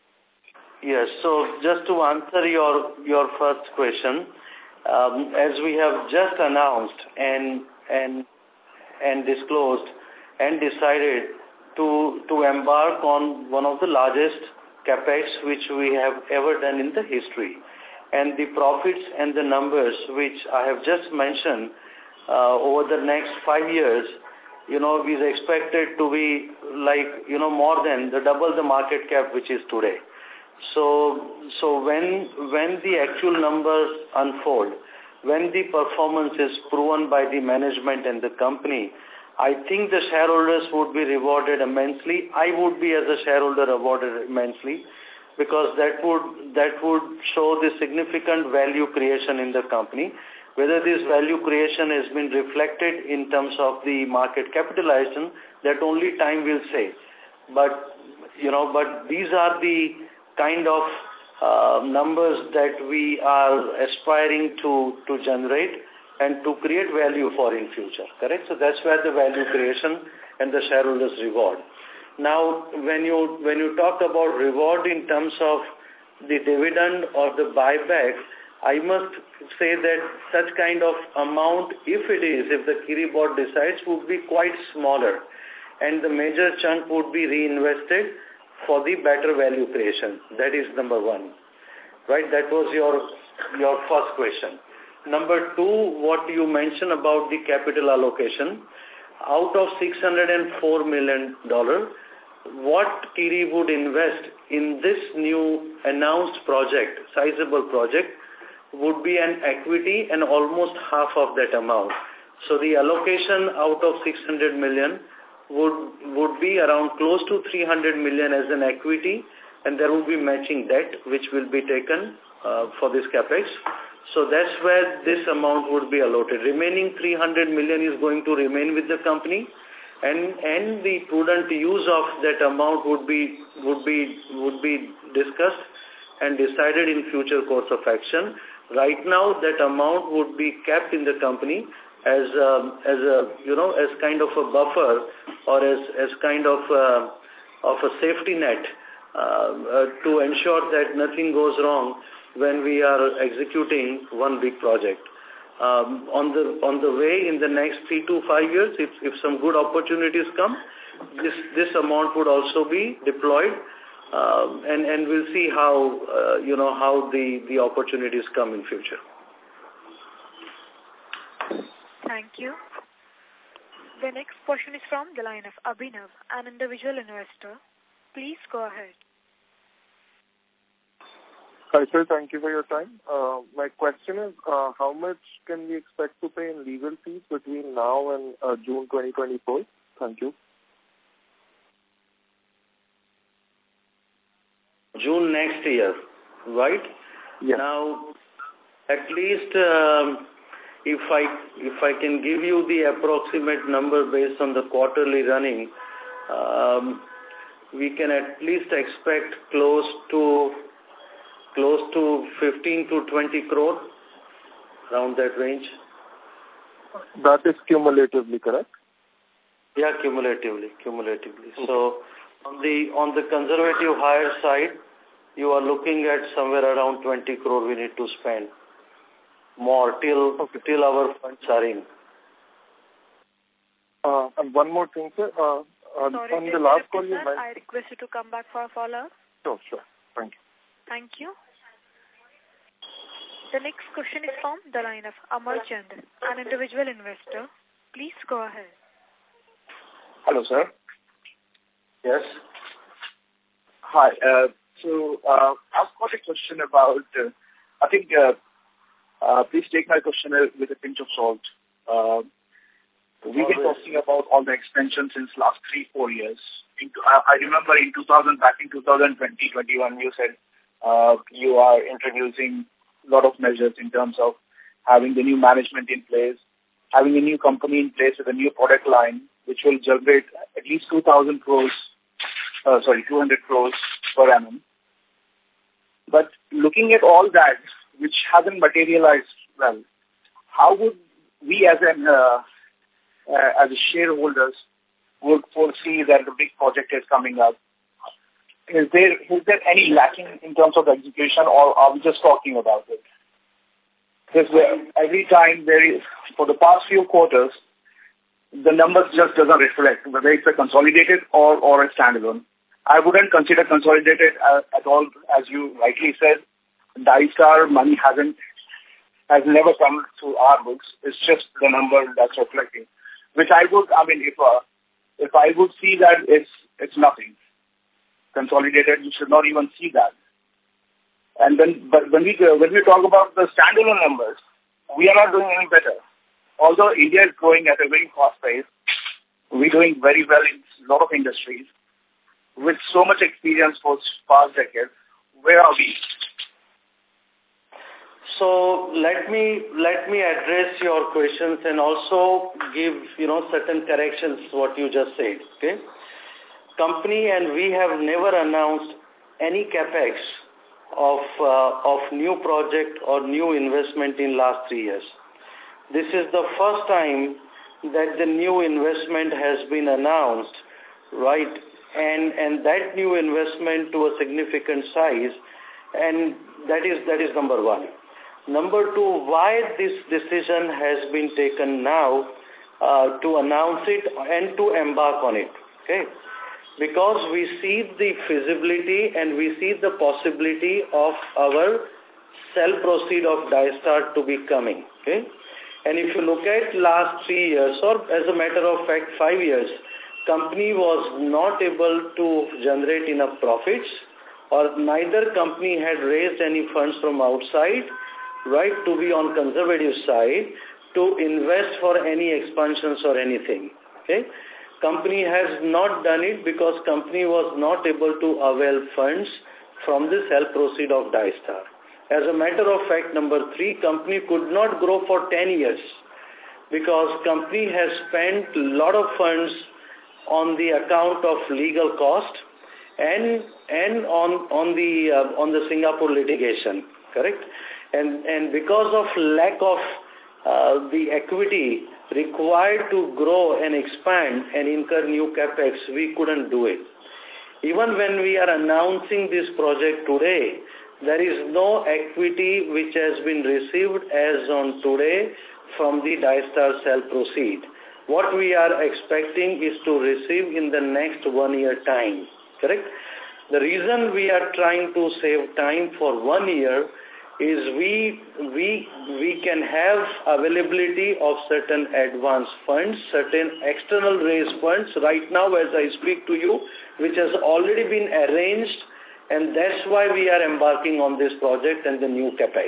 Yes, so just to answer your, your first question, um, as we have just announced and, and, and disclosed and decided to, to embark on one of the largest capex which we have ever done in the history. And the profits and the numbers which I have just mentioned uh, over the next five years, you know, is expected to be like, you know, more than the double the market cap which is today. So, so when, when the actual numbers unfold, when the performance is proven by the management and the company, I think the shareholders would be rewarded immensely. I would be as a shareholder rewarded immensely, because that would that would show the significant value creation in the company. Whether this value creation has been reflected in terms of the market capitalization, that only time will say. But you know, but these are the kind of uh, numbers that we are aspiring to to generate and to create value for in future, correct? So that's where the value creation and the shareholders reward. Now, when you when you talk about reward in terms of the dividend or the buyback, I must say that such kind of amount, if it is, if the Kiri board decides, would be quite smaller, and the major chunk would be reinvested for the better value creation. That is number one, right? That was your your first question. Number two, what you mentioned about the capital allocation, out of six hundred four million dollars, what Kiri would invest in this new announced project, sizable project, would be an equity and almost half of that amount. So the allocation out of six hundred million would, would be around close to three hundred million as an equity, and there will be matching debt which will be taken uh, for this capex. So that's where this amount would be allotted. Remaining three hundred million is going to remain with the company, and and the prudent use of that amount would be would be would be discussed and decided in future course of action. Right now, that amount would be kept in the company as um, as a you know as kind of a buffer or as as kind of uh, of a safety net uh, uh, to ensure that nothing goes wrong when we are executing one big project. Um, on the on the way, in the next three to five years, if, if some good opportunities come, this this amount would also be deployed, um, and and we'll see how uh, you know how the the opportunities come in future. Thank you. The next question is from the line of Abhinav, an individual investor. Please go ahead. Hi, sir. Thank you for your time. Uh, my question is, uh, how much can we expect to pay in legal fees between now and uh, June twenty twenty-four? Thank you. June next year, right? Yeah. Now, at least um, if I if I can give you the approximate number based on the quarterly running, um, we can at least expect close to close to fifteen to twenty crore, around that range. That is cumulatively, correct? Yeah, cumulatively, cumulatively. Okay. So on the on the conservative higher side, you are looking at somewhere around twenty crore we need to spend more till okay. till our funds are in. Uh, and one more thing, sir. Uh, on, Sorry, on the last call you sir, mentioned... I request you to come back for a follow-up. Sure, sure. Thank you. Thank you. The next question is from the line of Amar Chand, an individual investor. Please go ahead. Hello, sir. Yes. Hi. Uh, so uh, I've got a question about, uh, I think, uh, uh, please take my question with a pinch of salt. Uh, we've been talking about all the expansion since last three, four years. In, I, I remember in two thousand, back in two thousand twenty, twenty-one, you said uh, you are introducing a lot of measures in terms of having the new management in place, having a new company in place with a new product line, which will generate at least two thousand crores, uh, sorry, two hundred crores per annum. But looking at all that, which hasn't materialized well, how would we as an uh, uh, as shareholders would foresee that the big project is coming up? Is there is there any lacking in terms of execution, or are we just talking about it? Because every time there is, for the past few quarters, the numbers just doesn't reflect whether it's a consolidated or, or a standalone. I wouldn't consider consolidated uh, at all, as you rightly said. Dystar money hasn't has never come to our books. It's just the number that's reflecting. Which I would, I mean, if uh, if I would see that it's it's nothing. Consolidated, you should not even see that. And then, but when we when we talk about the standalone numbers, we are not doing any better. Although India is growing at a very fast pace, we're doing very well in a lot of industries. With so much experience for past decades, where are we? So let me let me address your questions and also give you know certain corrections what you just said. Okay, company and we have never announced any capex of uh, of new project or new investment in last three years. This is the first time that the new investment has been announced, right? And and that new investment to a significant size, and that is that is number one. Number two, why this decision has been taken now uh, to announce it and to embark on it, okay? Because we see the feasibility and we see the possibility of our sell proceed of Dystar to be coming, okay? And if you look at last three years, or as a matter of fact, five years, company was not able to generate enough profits, or neither company had raised any funds from outside, right, to be on conservative side, to invest for any expansions or anything, okay? Company has not done it because company was not able to avail funds from the sell proceed of Dystar. As a matter of fact, number three, company could not grow for ten years because company has spent a lot of funds on the account of legal cost and and on on the uh, on the Singapore litigation, correct? And and because of lack of uh, the equity required to grow and expand and incur new capex, we couldn't do it. Even when we are announcing this project today, there is no equity which has been received as on today from the Dystar sell proceed. What we are expecting is to receive in the next one year time, correct? The reason we are trying to save time for one year is we we we can have availability of certain advance funds, certain external raised funds right now as I speak to you, which has already been arranged, and that's why we are embarking on this project and the new capex.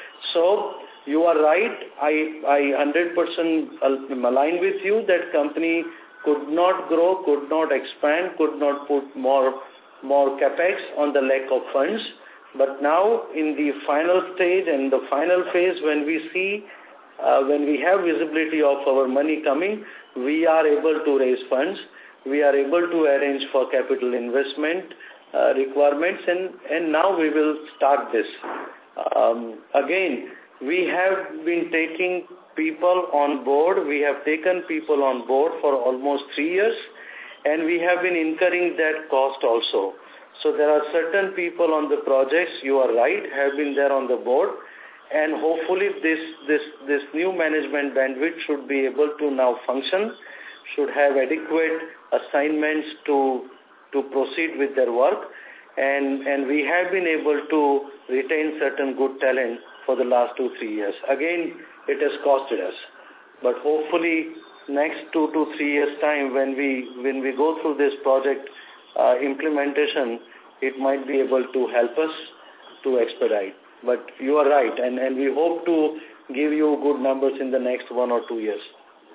So you are right. I I one hundred percent align with you that company could not grow, could not expand, could not put more more capex on the lack of funds. But now in the final stage and the final phase, when we see, uh, when we have visibility of our money coming, we are able to raise funds. We are able to arrange for capital investment. uh, requirements, and, and now we will start this. Um, again, we have been taking people on board. We have taken people on board for almost three years, and we have been incurring that cost also. So there are certain people on the projects, you are right, have been there on the board, and hopefully this, this, this new management bandwidth should be able to now function, should have adequate assignments to, to proceed with their work, and, and we have been able to retain certain good talent for the last two, three years. Again, it has costed us. But hopefully next two to three years time when we, when we go through this project uh, implementation, it might be able to help us to expedite. But you are right, and, and we hope to give you good numbers in the next one or two years.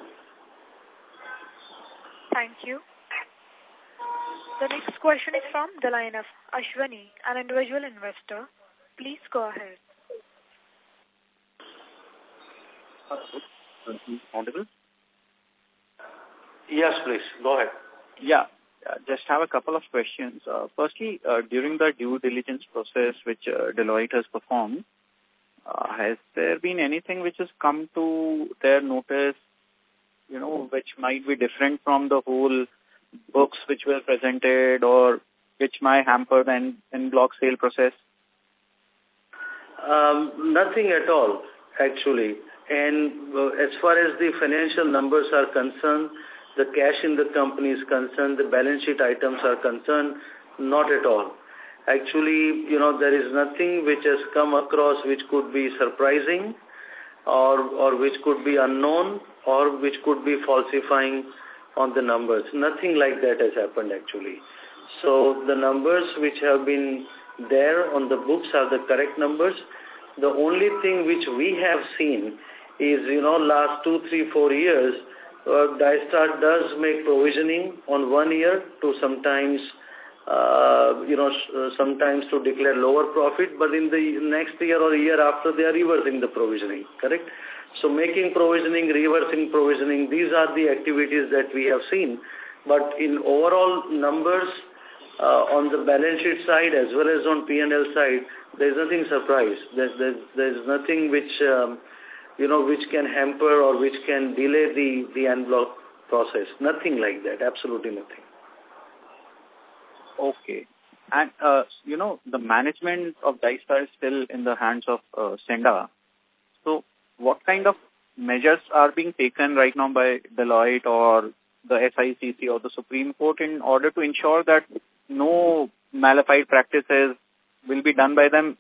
Thank you. The next question is from the line of Ashwani, an individual investor. Please go ahead. Audible? Yes, please. Go ahead. Yeah. Uh, just have a couple of questions. Uh, firstly, uh, during the due diligence process which uh, Deloitte has performed, uh, has there been anything which has come to their notice, you know, which might be different from the whole books which were presented, or which might hamper the en bloc sale process? Um, nothing at all, actually. And uh, as far as the financial numbers are concerned, the cash in the company is concerned, the balance sheet items are concerned, not at all. Actually, you know, there is nothing which has come across which could be surprising or, or which could be unknown or which could be falsifying on the numbers. Nothing like that has happened, actually. So the numbers which have been there on the books are the correct numbers. The only thing which we have seen is, you know, last two, three, four years, Uh, Dystar does make provisioning on one year to sometimes, uh, you know, uh, sometimes to declare lower profit, but in the next year or year after, they are reversing the provisioning, correct? So making provisioning, reversing provisioning, these are the activities that we have seen. But in overall numbers, uh, on the balance sheet side as well as on P and L side, there is nothing surprise. There's, there's, there's nothing which... Um, you know, which can hamper or which can delay the, the en bloc process. Nothing like that, absolutely nothing. Okay. And, uh, you know, the management of Dystar is still in the hands of uh, Senda. So what kind of measures are being taken right now by Deloitte or the S I C C or the Supreme Court in order to ensure that no malified practices will be done by them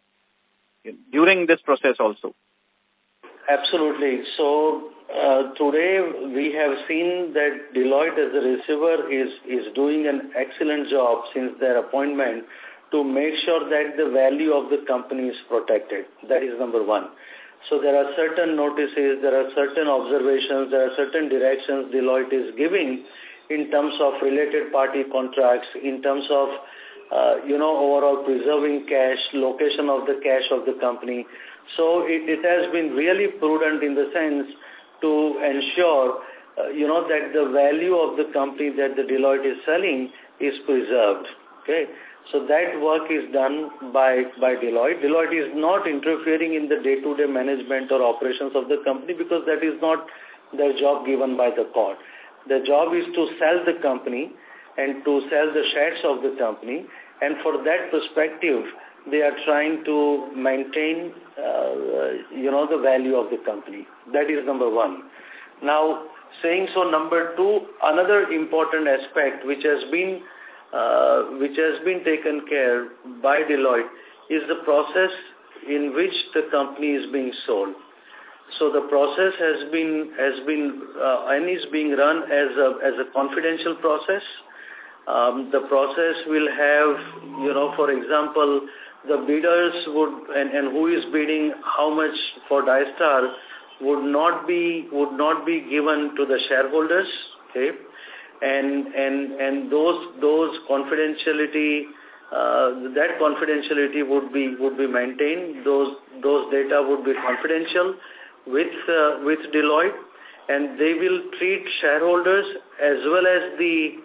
during this process also? Absolutely. So uh, today we have seen that Deloitte as a receiver is, is doing an excellent job since their appointment to make sure that the value of the company is protected. That is number one. So there are certain notices, there are certain observations, there are certain directions Deloitte is giving in terms of related party contracts, in terms of Uh, you know, overall preserving cash, location of the cash of the company. So it, it has been really prudent in the sense to ensure, uh, you know, that the value of the company that the Deloitte is selling is preserved. Okay. So that work is done by, by Deloitte. Deloitte is not interfering in the day-to-day management or operations of the company because that is not their job given by the court. The job is to sell the company and to sell the shares of the company, and for that perspective, they are trying to maintain, uh, you know, the value of the company. That is number one. Now, saying so, number two, another important aspect which has been, uh, which has been taken care by Deloitte is the process in which the company is being sold. So the process has been, has been, uh, and is being run as a, as a confidential process. Um, the process will have, you know, for example, the bidders would, and, and who is bidding how much for Dystar would not be, would not be given to the shareholders, okay? And, and, and those, those confidentiality, uh, that confidentiality would be, would be maintained. Those, those data would be confidential with, uh, with Deloitte, and they will treat shareholders as well as the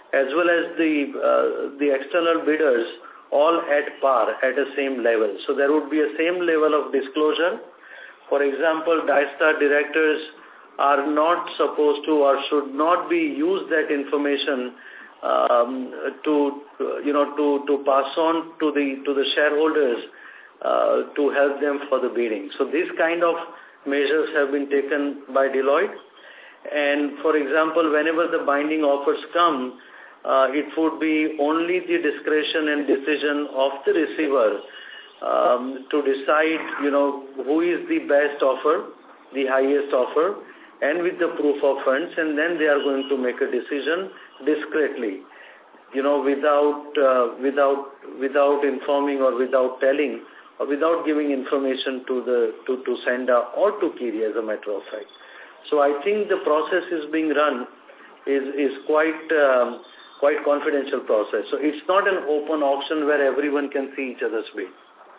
as well as the uh, the external bidders all at par, at the same level. So there would be a same level of disclosure. For example, Dystar directors are not supposed to or should not be used that information um, to you know to to pass on to the to the shareholders uh, to help them for the bidding. So these kind of measures have been taken by Deloitte. And for example, whenever the binding offers come, uh, it would be only the discretion and decision of the receiver um, to decide, you know, who is the best offer, the highest offer, and with the proof of funds, and then they are going to make a decision discreetly, you know, without uh, without without informing or without telling or without giving information to the to to Senda or to Kiri, as a matter of fact. So I think the process is being run is is quite um, quite confidential process. So it's not an open auction where everyone can see each other's bid.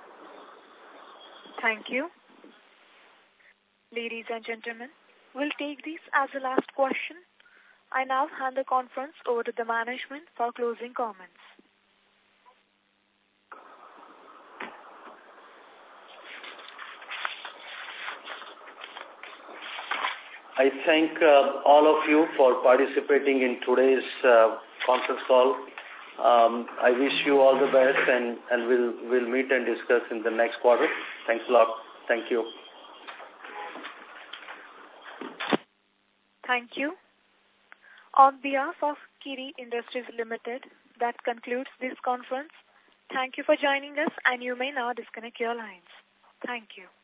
Thank you. Ladies and gentlemen, we'll take this as the last question. I now hand the conference over to the management for closing comments. I thank uh, all of you for participating in today's uh, conference call. Um, I wish you all the best, and, and we'll, we'll meet and discuss in the next quarter. Thanks a lot. Thank you. Thank you. On behalf of Kiri Industries Limited, that concludes this conference. Thank you for joining us, and you may now disconnect your lines. Thank you.